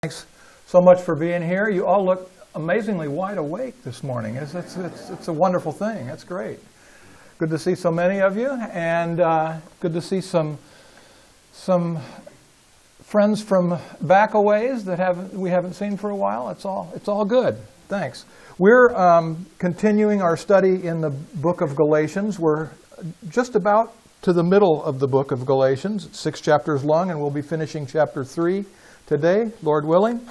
Thanks so much for being here. You all look amazingly wide awake this morning. It's a wonderful thing. That's great. Good to see so many of you, and good to see some friends from back a ways that we haven't seen for a while. It's all good. Thanks. We're continuing our study in the book of Galatians. We're just about to the middle of the book of Galatians. It's 6 chapters long, and we'll be finishing chapter 3 today, Lord willing.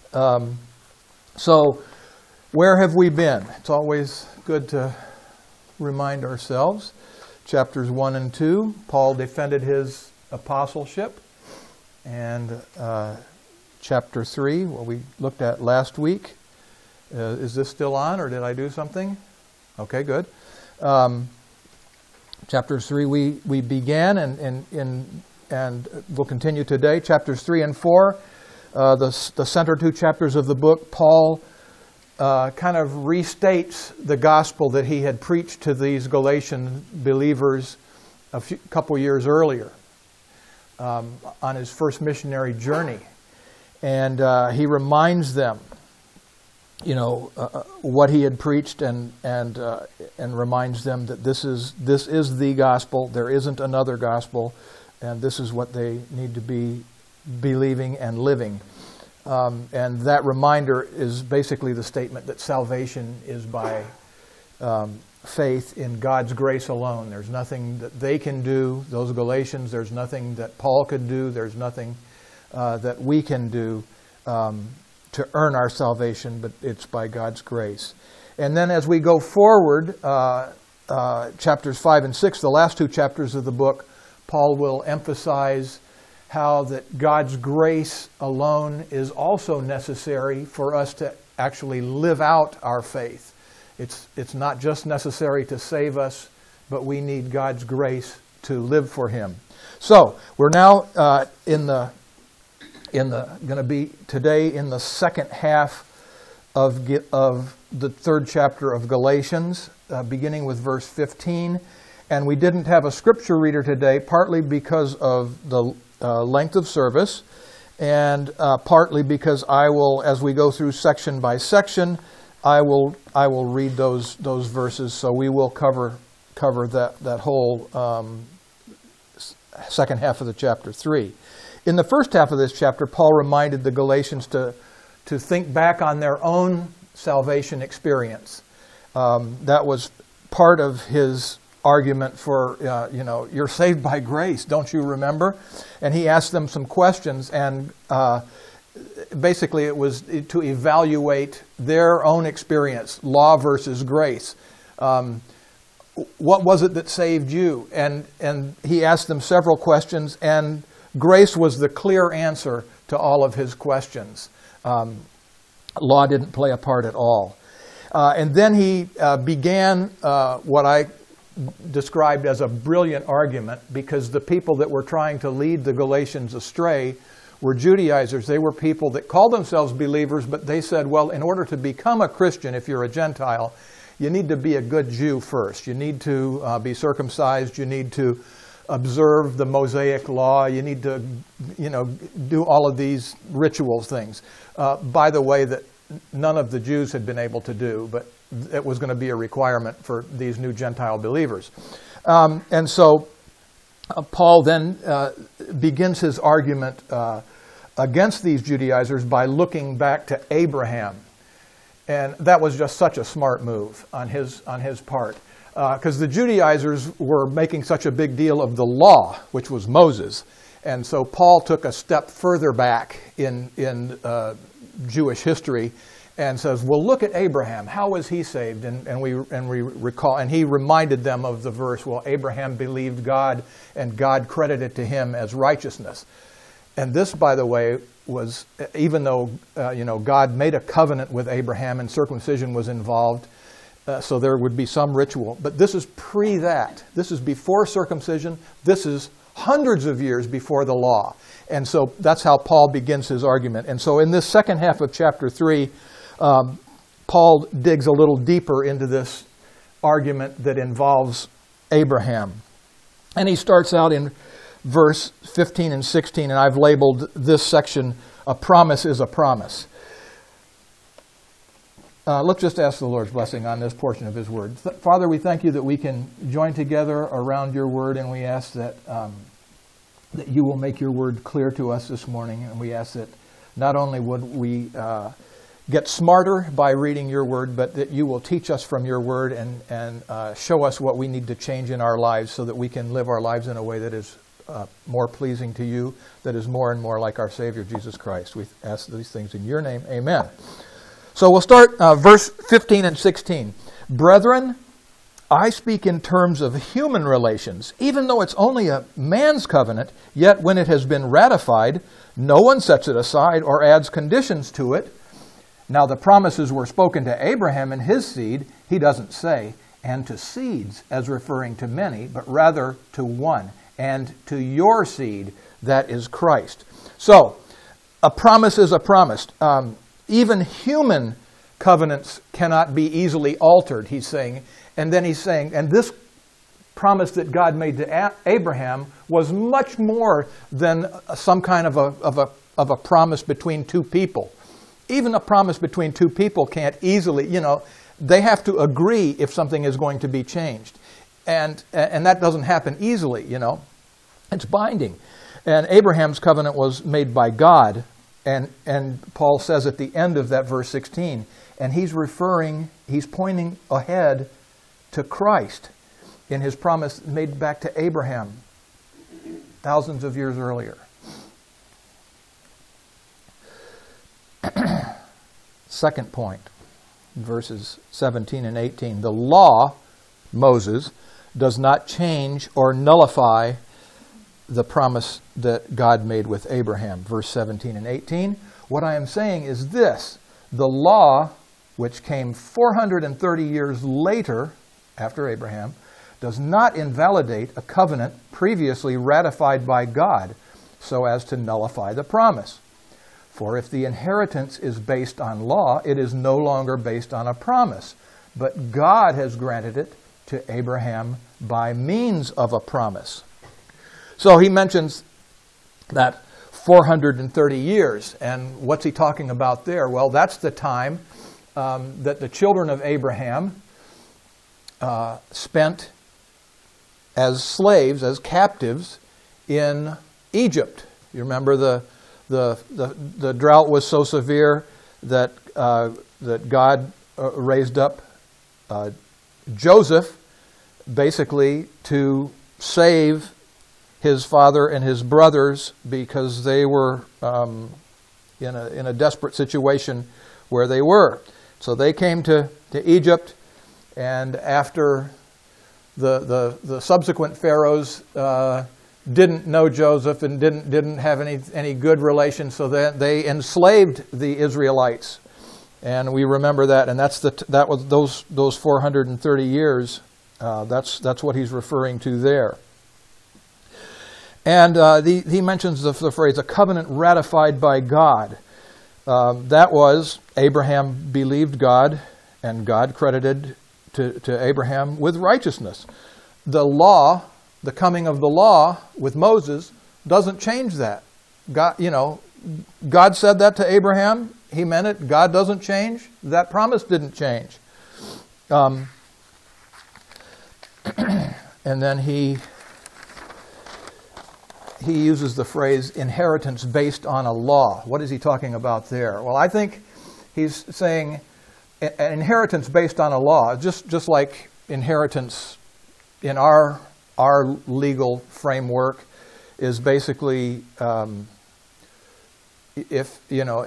So, where have we been? It's always good to remind ourselves. Chapters 1 and 2, Paul defended his apostleship. And chapter 3, what we looked at last week. Is this still on, or did I do something? Okay, good. Chapter 3 we began, and we'll continue today. Chapters 3 and 4, the center 2 chapters of the book, Paul kind of restates the gospel that he had preached to these Galatian believers a couple years earlier on his first missionary journey. And he reminds them, what he had preached, and reminds them that this is the gospel. There isn't another gospel. And this is what they need to be believing and living. And that reminder is basically the statement that salvation is by faith in God's grace alone. There's nothing that they can do, those Galatians. There's nothing that Paul could do. There's nothing that we can do to earn our salvation, but it's by God's grace. And then as we go forward, chapters 5 and 6, the last 2 chapters of the book, Paul will emphasize how that God's grace alone is also necessary for us to actually live out our faith. It's not just necessary to save us, but we need God's grace to live for Him. So we're now going to be today in the second half of the 3rd chapter of Galatians, beginning with verse 15. And we didn't have a scripture reader today, partly because of the length of service, and partly because I will, as we go through section by section, I will read those verses. So we will cover that whole second half of the chapter 3. In the first half of this chapter, Paul reminded the Galatians to think back on their own salvation experience. That was part of his argument for, you're saved by grace, don't you remember? And he asked them some questions, and basically it was to evaluate their own experience, law versus grace. What was it that saved you? And he asked them several questions, and grace was the clear answer to all of his questions. Law didn't play a part at all. And then he began what I described as a brilliant argument, because the people that were trying to lead the Galatians astray were Judaizers. They were people that called themselves believers, but they said, well, in order to become a Christian, if you're a Gentile, you need to be a good Jew first. You need to be circumcised. You need to observe the Mosaic law. You need to, do all of these rituals things. By the way, that none of the Jews had been able to do, but it was going to be a requirement for these new Gentile believers. And so Paul then begins his argument against these Judaizers by looking back to Abraham. And that was just such a smart move on his part. Because the Judaizers were making such a big deal of the law, which was Moses. And so Paul took a step further back in Jewish history and says, well, look at Abraham. How was he saved? And we recall, and he reminded them of the verse, well, Abraham believed God, and God credited to him as righteousness. And this, by the way, was, even though God made a covenant with Abraham and circumcision was involved, so there would be some ritual. But this is pre that. This is before circumcision. This is hundreds of years before the law. And so that's how Paul begins his argument. And so in this second half of chapter 3, Paul digs a little deeper into this argument that involves Abraham. And he starts out in verse 15 and 16, and I've labeled this section a promise is a promise. Let's just ask the Lord's blessing on this portion of His Word. Father, we thank You that we can join together around Your Word, and we ask that that You will make Your Word clear to us this morning. And we ask that not only would we get smarter by reading Your Word, but that You will teach us from Your Word and show us what we need to change in our lives so that we can live our lives in a way that is more pleasing to You, that is more and more like our Savior, Jesus Christ. We ask these things in Your name. Amen. So we'll start verse 15 and 16. Brethren, I speak in terms of human relations. Even though it's only a man's covenant, yet when it has been ratified, no one sets it aside or adds conditions to it. Now the promises were spoken to Abraham and his seed, he doesn't say, and to seeds as referring to many, but rather to one, and to your seed, that is Christ. So, a promise is a promise. Even human covenants cannot be easily altered, he's saying. And then he's saying, and this promise that God made to Abraham was much more than some kind of a promise between two people. Even a promise between two people can't easily, they have to agree if something is going to be changed. And that doesn't happen easily, It's binding. And Abraham's covenant was made by God. And Paul says at the end of that verse 16, and he's pointing ahead to Christ in his promise made back to Abraham thousands of years earlier. Second point, verses 17 and 18. The law, Moses, does not change or nullify the promise that God made with Abraham. Verse 17 and 18. What I am saying is this. The law, which came 430 years later, after Abraham, does not invalidate a covenant previously ratified by God so as to nullify the promise. For if the inheritance is based on law, it is no longer based on a promise. But God has granted it to Abraham by means of a promise. So he mentions that 430 years. And what's he talking about there? Well, that's the time that the children of Abraham spent as slaves, as captives in Egypt. You remember the drought was so severe that God raised up Joseph basically to save his father and his brothers because they were in a desperate situation where they were. So they came to Egypt, and after the subsequent pharaohs didn't know Joseph and didn't have any good relations, so they enslaved the Israelites, and we remember that. And that was those 430 years. That's what he's referring to there. And he mentions the phrase, a covenant ratified by God. That was, Abraham believed God, and God credited to Abraham with righteousness. The law, the coming of the law with Moses, doesn't change that. God said that to Abraham. He meant it. God doesn't change. That promise didn't change. And then he uses the phrase inheritance based on a law. What is he talking about there? Well, I think he's saying an inheritance based on a law, just like inheritance in our legal framework is basically if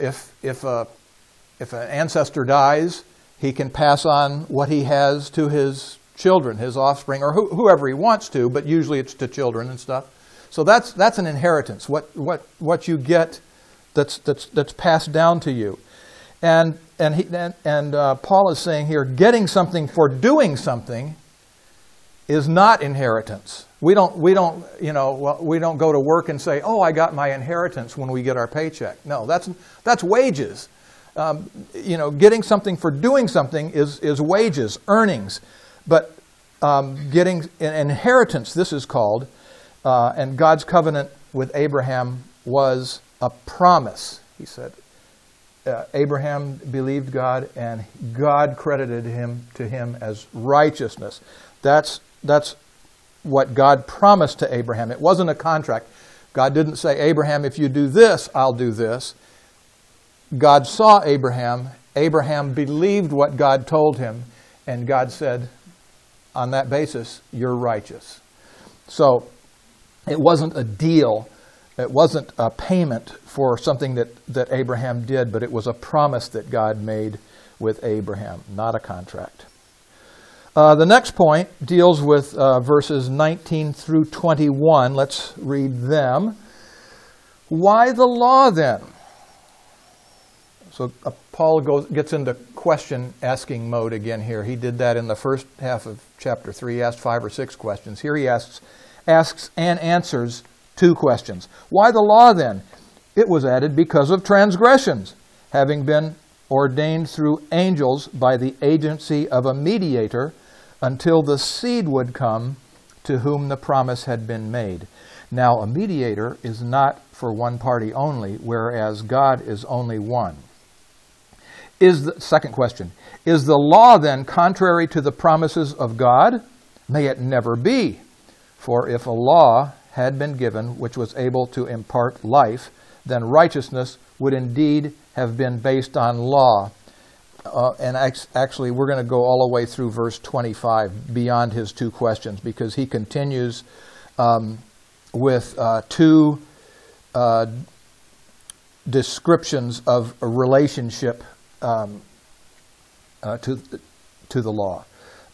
an ancestor dies, he can pass on what he has to his children, his offspring, or whoever he wants to, but usually it's to children and stuff. So that's an inheritance. What you get that's passed down to you, and Paul is saying here, getting something for doing something is not inheritance. We don't go to work and say, "Oh, I got my inheritance" when we get our paycheck. No, that's wages. Getting something for doing something is wages, earnings. But getting an inheritance, this is called. And God's covenant with Abraham was a promise. He said, Abraham believed God, and God credited to him as righteousness. That's what God promised to Abraham. It wasn't a contract. God didn't say, Abraham, if you do this, I'll do this. God saw Abraham. Abraham believed what God told him, and God said, on that basis, you're righteous. So it wasn't a deal. It wasn't a payment for something that Abraham did, but it was a promise that God made with Abraham, not a contract. The next point deals with verses 19 through 21. Let's read them. Why the law then? So Paul gets into question-asking mode again here. He did that in the first half of chapter 3. He asked 5 or 6 questions. Here he asks and answers 2 questions. Why the law then? It was added because of transgressions, having been ordained through angels by the agency of a mediator, until the seed would come to whom the promise had been made. Now, a mediator is not for one party only, whereas God is only one. Second question, is the law then contrary to the promises of God? May it never be. For if a law had been given which was able to impart life, then righteousness would indeed have been based on law. And actually, we're going to go all the way through verse 25, beyond his 2 questions, because he continues with 2 descriptions of a relationship to the law.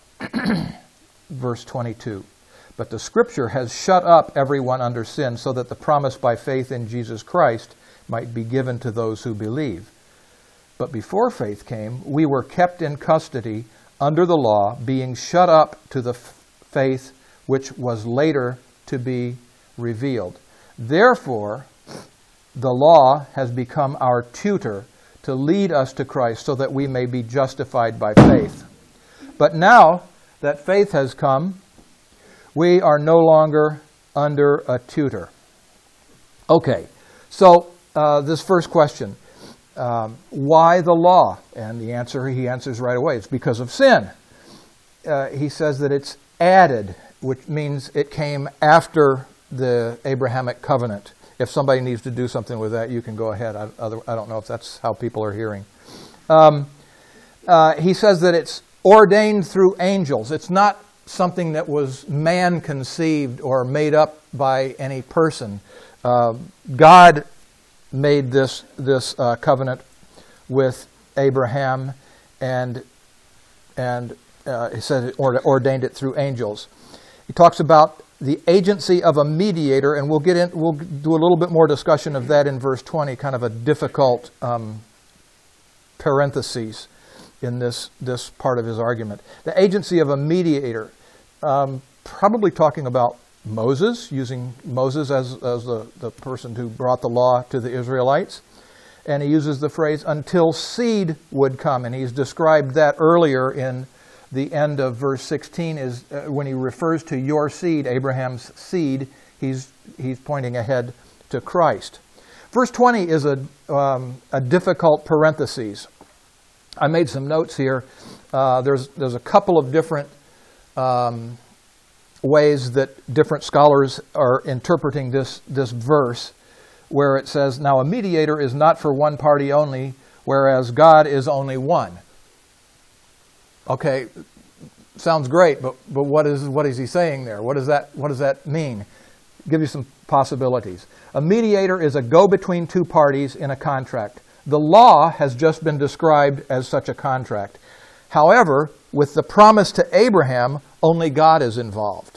Verse 22. But the Scripture has shut up everyone under sin, so that the promise by faith in Jesus Christ might be given to those who believe. But before faith came, we were kept in custody under the law, being shut up to the faith which was later to be revealed. Therefore, the law has become our tutor to lead us to Christ, so that we may be justified by faith. But now that faith has come, we are no longer under a tutor. Okay, so this first question, why the law? And the answer, he answers right away, it's because of sin. He says that it's added, which means it came after the Abrahamic covenant. If somebody needs to do something with that, you can go ahead. I don't know if that's how people are hearing. He says that it's ordained through angels. It's not something that was man-conceived or made up by any person. God made this covenant with Abraham, and he said ordained it through angels. He talks about the agency of a mediator, and we'll do a little bit more discussion of that in verse 20, kind of a difficult parentheses in this part of his argument. The agency of a mediator, probably talking about Moses, using Moses as the person who brought the law to the Israelites. And he uses the phrase, until seed would come. And he's described that earlier in the end of verse 16, is when he refers to your seed, Abraham's seed, he's pointing ahead to Christ. Verse 20 is a difficult parenthesis. I made some notes here. There's a couple of different ways that different scholars are interpreting this verse, where it says, now a mediator is not for one party only, whereas God is only one. Okay, sounds great, but what is he saying there? What does that mean? Give you some possibilities. A mediator is a go-between 2 parties in a contract. The law has just been described as such a contract. However, with the promise to Abraham, only God is involved.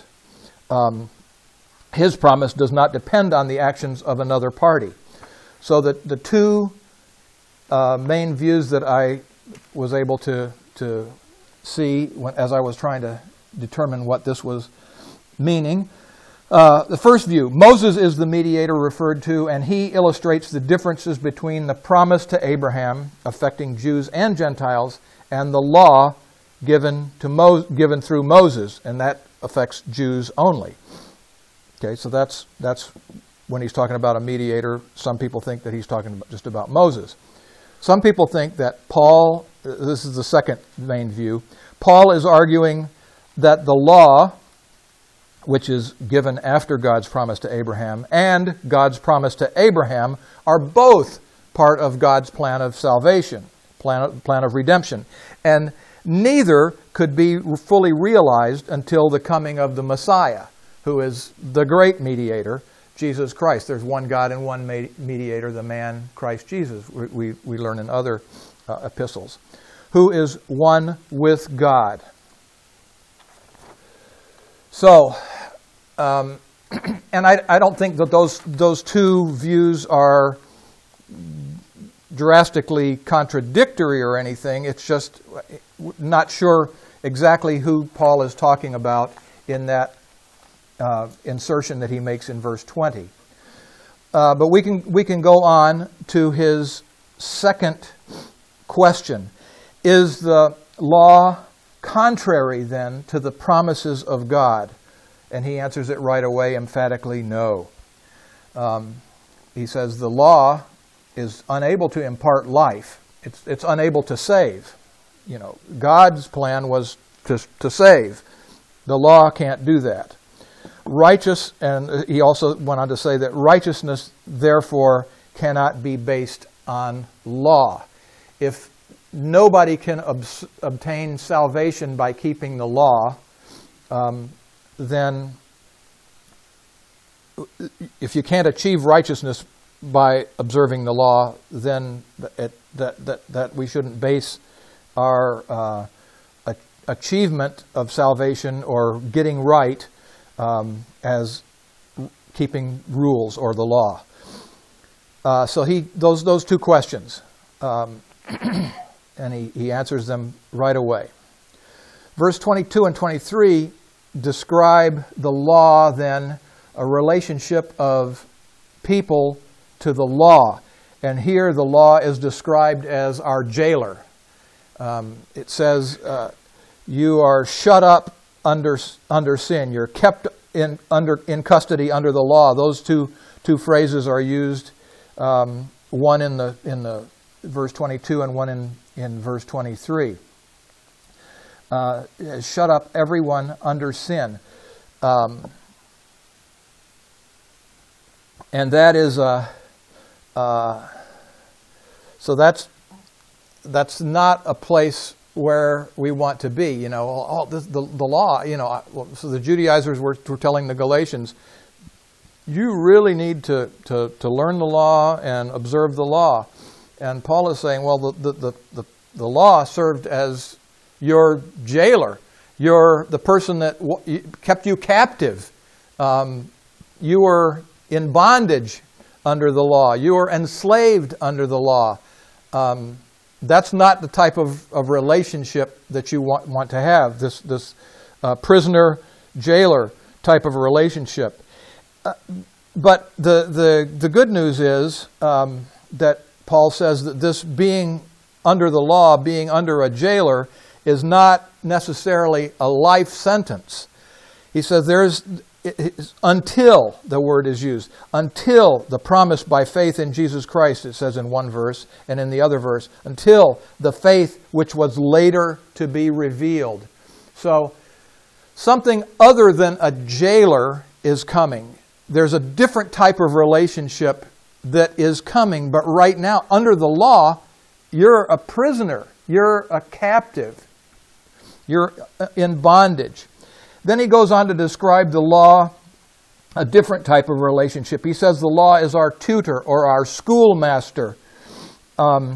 His promise does not depend on the actions of another party. So that the 2 main views that I was able to see as I was trying to determine what this was meaning. The first view, Moses is the mediator referred to, and he illustrates the differences between the promise to Abraham, affecting Jews and Gentiles, and the law given through Moses, and that affects Jews only. Okay, so that's when he's talking about a mediator. Some people think that he's talking just about Moses. Some people think that Paul, this is the second main view, Paul is arguing that the law, which is given after God's promise to Abraham, and God's promise to Abraham are both part of God's plan of salvation, plan of redemption. And neither could be fully realized until the coming of the Messiah, who is the great mediator, Jesus Christ. There's one God and one mediator, the man Christ Jesus, we learn in other epistles, who is one with God. So, and I don't think that those two views are drastically contradictory or anything. It's just not sure exactly who Paul is talking about in that insertion that he makes in verse 20. But we can go on to his second question. Is the law contrary then to the promises of God? And he answers it right away, emphatically, no. He says the law is unable to impart life. It's unable to save. You know, God's plan was to save. The law can't do that. Righteous, and he also went on to say that righteousness, therefore, cannot be based on law. If nobody can obtain salvation by keeping the law, then if you can't achieve righteousness by observing the law, then that we shouldn't base our achievement of salvation or getting right as keeping rules or the law. So those two questions, and he answers them right away. Verse 22 and 23 describe the law then, a relationship of people to the law. And here the law is described as our jailer. It says, you are shut up under sin. You're kept in custody under the law. Those two phrases are used, one in the verse 22 and one in verse 23. Shut up everyone under sin. And that is so that's not a place where we want to be. You know, the law, you know, so the Judaizers were telling the Galatians, you really need to learn the law and observe the law. And Paul is saying, well, the law served as your jailer. You're the person that kept you captive. You were in bondage under the law. You were enslaved under the law. That's not the type of relationship that you want to have, this prisoner-jailer type of a relationship. But the good news is that Paul says that this being under the law, being under a jailer, is not necessarily a life sentence. He says until, the word is used, until the promise by faith in Jesus Christ, it says in one verse, and in the other verse, until the faith which was later to be revealed. So, something other than a jailer is coming. There's a different type of relationship that is coming, but right now, under the law, you're a prisoner. You're a captive. You're in bondage. Then he goes on to describe the law, a different type of relationship. He says the law is our tutor or our schoolmaster. And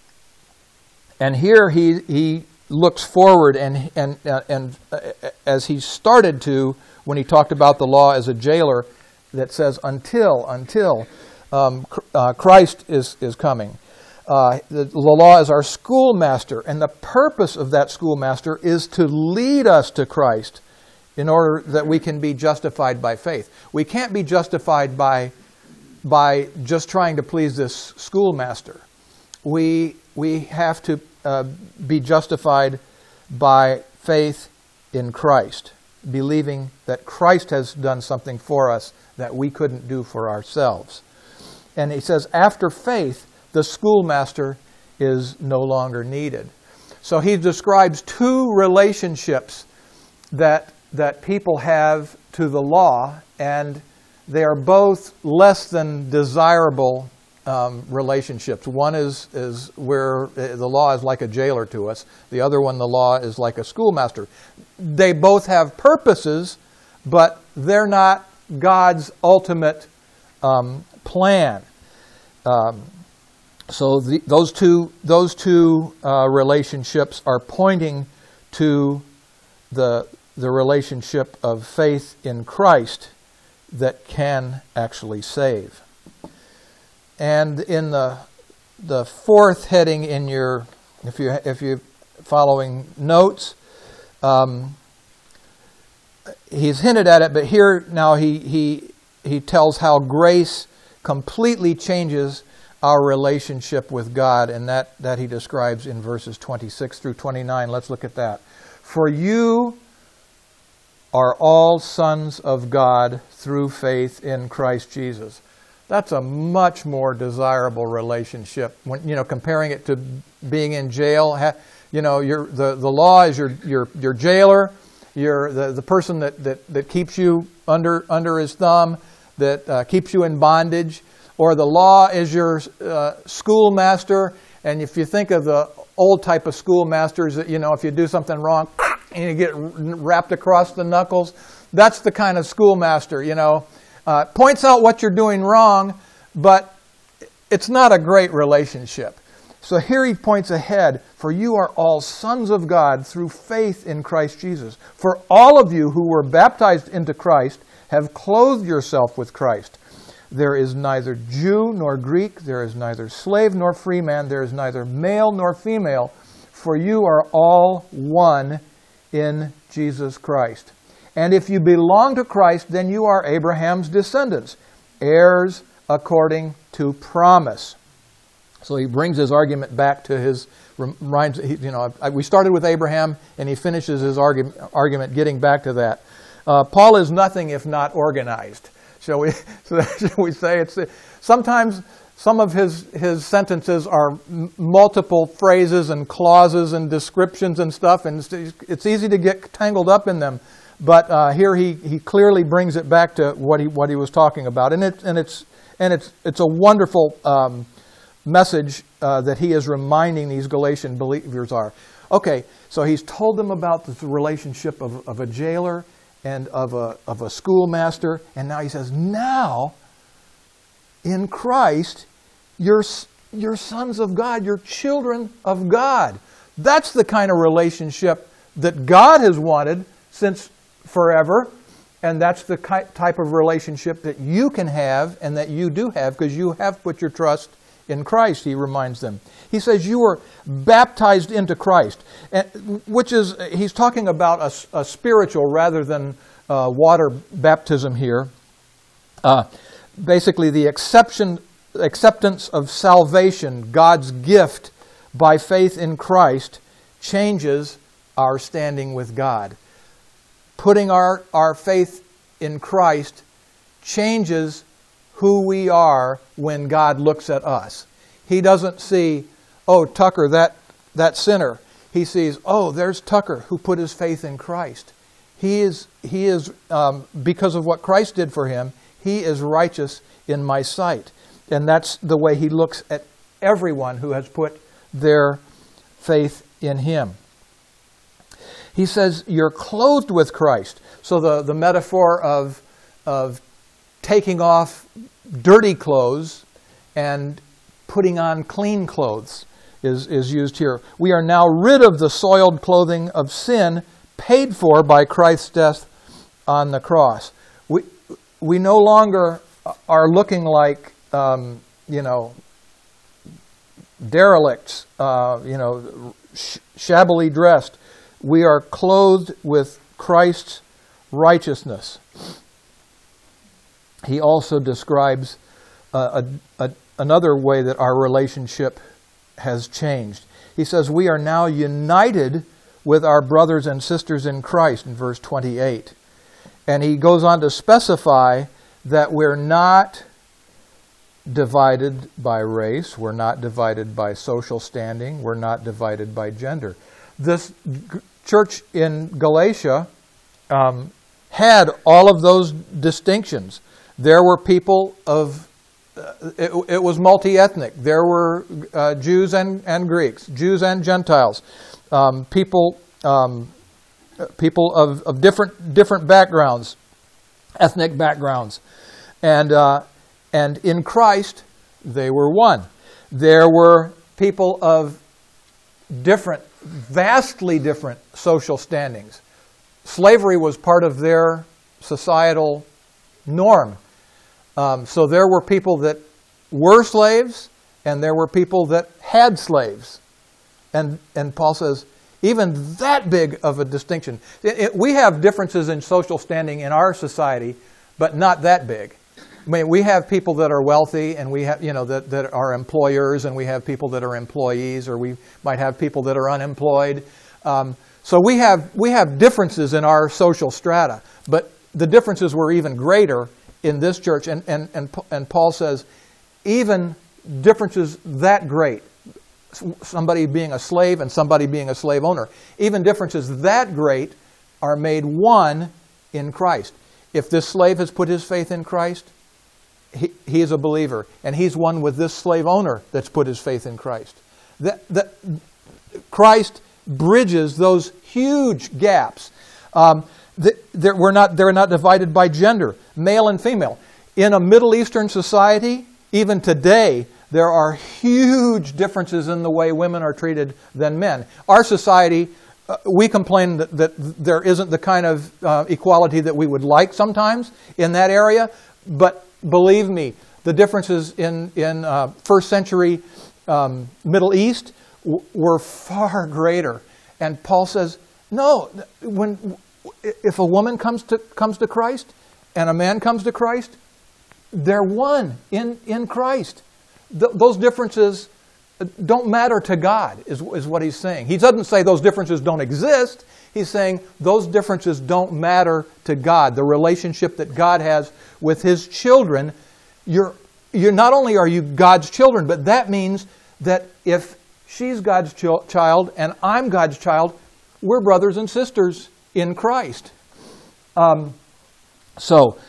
here he looks forward and as he started to when he talked about the law as a jailer, that says until Christ is coming. The law is our schoolmaster, and the purpose of that schoolmaster is to lead us to Christ in order that we can be justified by faith. We can't be justified by just trying to please this schoolmaster. We have to be justified by faith in Christ, believing that Christ has done something for us that we couldn't do for ourselves. And he says, after faith, the schoolmaster is no longer needed. So he describes two relationships that people have to the law, and they are both less than desirable relationships. One is where the law is like a jailer to us. The other one, the law is like a schoolmaster. They both have purposes, but they're not God's ultimate plan. So those two relationships are pointing to the relationship of faith in Christ that can actually save. And in the fourth heading in your, if you're following notes, he's hinted at it, but here now he tells how grace completely changes our relationship with God, and that he describes in verses 26 through 29. Let's look at that. For you are all sons of God through faith in Christ Jesus. That's a much more desirable relationship. When comparing it to being in jail, the law is your jailer, the person that keeps you under his thumb, that keeps you in bondage, or the law is your schoolmaster. And if you think of the old type of schoolmasters, that if you do something wrong and you get wrapped across the knuckles, that's the kind of schoolmaster. Points out what you're doing wrong, but it's not a great relationship. So here he points ahead, for you are all sons of God through faith in Christ Jesus. For all of you who were baptized into Christ have clothed yourself with Christ. There is neither Jew nor Greek, there is neither slave nor free man, there is neither male nor female, for you are all one in Jesus Christ. And if you belong to Christ, then you are Abraham's descendants, heirs according to promise. So he brings his argument back to we started with Abraham, and he finishes his argument getting back to that. Paul is nothing if not organized. Shall we say? Sometimes some of his sentences are multiple phrases and clauses and descriptions and stuff, and it's easy to get tangled up in them. But here he clearly brings it back to what he was talking about, and it's a wonderful message that he is reminding these Galatian believers are. Okay, so he's told them about the relationship of a jailer and of a schoolmaster, and now he says, now in Christ you're sons of God, you're children of God. That's the kind of relationship that God has wanted since forever, and that's the type of relationship that you can have and that you do have because you have put your trust in Christ, he reminds them. He says you were baptized into Christ, which is, he's talking about a spiritual rather than water baptism here. Basically, the acceptance of salvation, God's gift by faith in Christ, changes our standing with God. Putting our faith in Christ changes who we are when God looks at us. He doesn't see, oh, Tucker, that sinner. He sees, oh, there's Tucker who put his faith in Christ. He is because of what Christ did for him, he is righteous in my sight. And that's the way he looks at everyone who has put their faith in him. He says, you're clothed with Christ. So the metaphor of taking off dirty clothes and putting on clean clothes is used here. We are now rid of the soiled clothing of sin paid for by Christ's death on the cross. We no longer are looking like, derelicts, shabbily dressed. We are clothed with Christ's righteousness. He also describes another way that our relationship has changed. He says, we are now united with our brothers and sisters in Christ in verse 28. And he goes on to specify that we're not divided by race, we're not divided by social standing, we're not divided by gender. This church in Galatia had all of those distinctions. There were people of, it was multi-ethnic. There were Jews and Greeks, Jews and Gentiles, people of different backgrounds, ethnic backgrounds. And in Christ, they were one. There were people of vastly different social standings. Slavery was part of their societal norm. So there were people that were slaves, and there were people that had slaves. And Paul says, even that big of a distinction. We have differences in social standing in our society, but not that big. I mean, we have people that are wealthy, and we have, that are employers, and we have people that are employees, or we might have people that are unemployed. So we have differences in our social strata, but the differences were even greater in this church. And Paul says, even differences that great, somebody being a slave and somebody being a slave owner, even differences that great are made one in Christ. If this slave has put his faith in Christ, he is a believer, and he's one with this slave owner that's put his faith in Christ. Christ bridges those huge gaps. They're not divided by gender, male and female. In a Middle Eastern society, even today, there are huge differences in the way women are treated than men. Our society, we complain that there isn't the kind of equality that we would like sometimes in that area, but believe me, the differences in first century Middle East were far greater. And Paul says, no, if a woman comes to Christ and a man comes to Christ, they're one in Christ. Those differences don't matter to God, is what he's saying. He doesn't say those differences don't exist. He's saying those differences don't matter to God. The relationship that God has with his children, you're not only are you God's children, but that means that if she's God's child and I'm God's child, we're brothers and sisters in Christ. So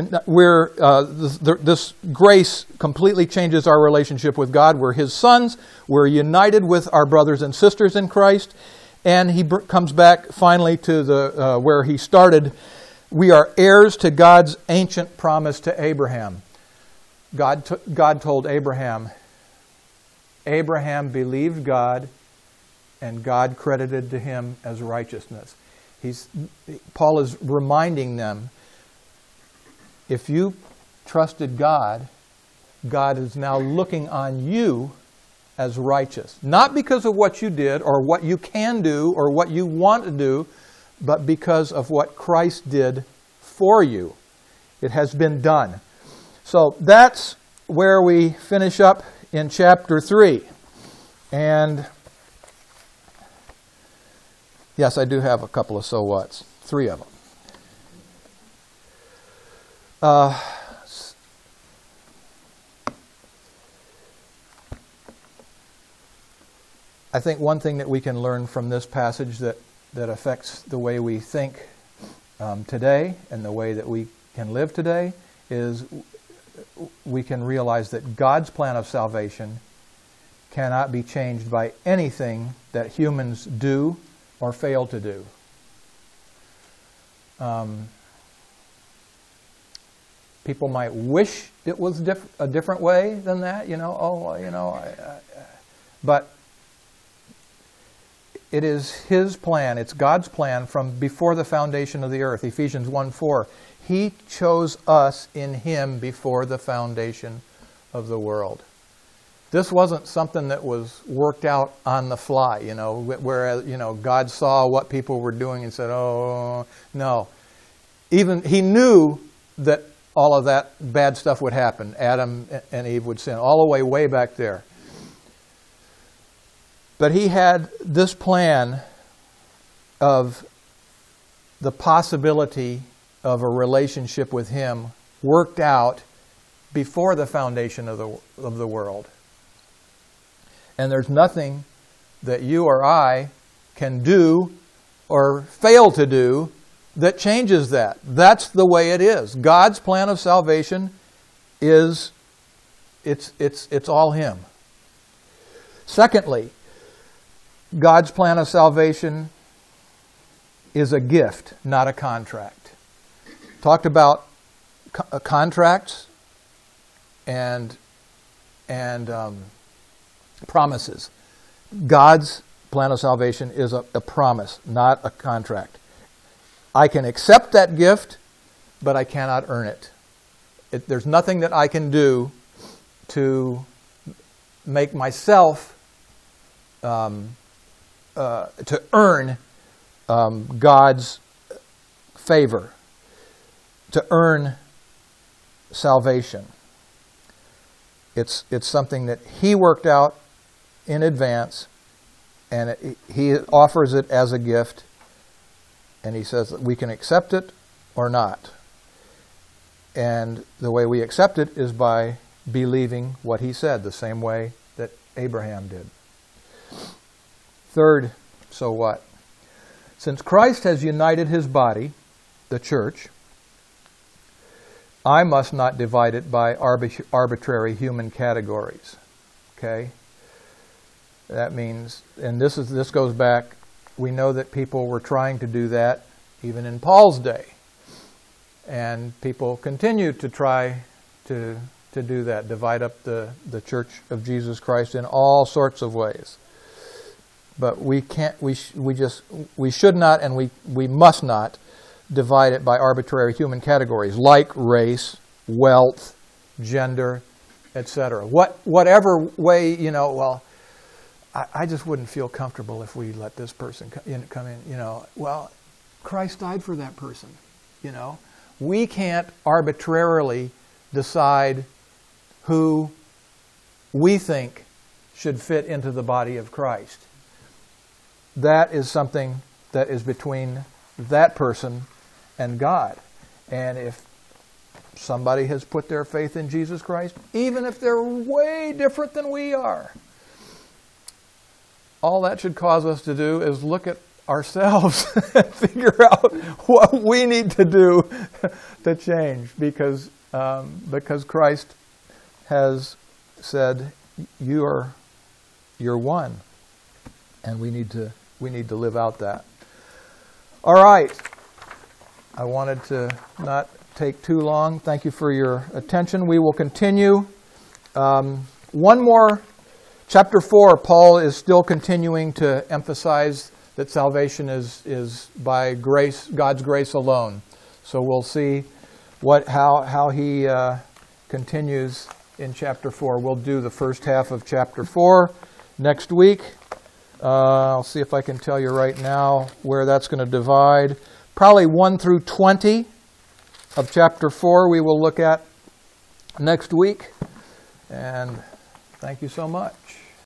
this grace completely changes our relationship with God. We're his sons. We're united with our brothers and sisters in Christ. And he comes back finally to where he started. We are heirs to God's ancient promise to Abraham. God told Abraham, Abraham believed God, and God credited to him as righteousness. Paul is reminding them, if you trusted God, God is now looking on you as righteous. Not because of what you did or what you can do or what you want to do, but because of what Christ did for you. It has been done. So that's where we finish up in chapter 3. And yes, I do have a couple of so whats. 3 of them. I think one thing that we can learn from this passage that affects the way we think today and the way that we can live today is we can realize that God's plan of salvation cannot be changed by anything that humans do or fail to do. People might wish it was a different way than that, but it is his plan, it's God's plan from before the foundation of the earth. Ephesians 1:4. He chose us in him before the foundation of the world. This wasn't something that was worked out on the fly, whereas, God saw what people were doing and said, oh, no. Even he knew that all of that bad stuff would happen. Adam and Eve would sin, all the way back there. But he had this plan of the possibility of a relationship with him worked out before the foundation of the world. And there's nothing that you or I can do or fail to do that changes that. That's the way it is. God's plan of salvation is, it's all Him. Secondly, God's plan of salvation is a gift, not a contract. Talked about contracts and promises. God's plan of salvation is a promise, not a contract. I can accept that gift, but I cannot earn it. There's nothing that I can do to make myself, to earn God's favor, to earn salvation. It's something that He worked out in advance, and He offers it as a gift, and He says that we can accept it or not. And the way we accept it is by believing what He said, the same way that Abraham did. Third, so what? Since Christ has united His body, the church, I must not divide it by arbitrary human categories. Okay? That means, and this goes back, we know that people were trying to do that even in Paul's day. And people continue to try to do that, divide up the Church of Jesus Christ in all sorts of ways. But we can't, we should not, and we must not divide it by arbitrary human categories like race, wealth, gender, etc. Whatever way, I just wouldn't feel comfortable if we let this person come in. Well, Christ died for that person. We can't arbitrarily decide who we think should fit into the body of Christ. That is something that is between that person and God. And if somebody has put their faith in Jesus Christ, even if they're way different than we are, all that should cause us to do is look at ourselves and figure out what we need to do to change, because Christ has said you're one, and we need to live out that. All right, I wanted to not take too long. Thank you for your attention. We will continue. One more. Chapter 4, Paul is still continuing to emphasize that salvation is by grace, God's grace alone. So we'll see how he continues in chapter 4. We'll do the first half of chapter 4 next week. I'll see if I can tell you right now where that's going to divide. Probably 1 through 20 of chapter 4 we will look at next week. And thank you so much.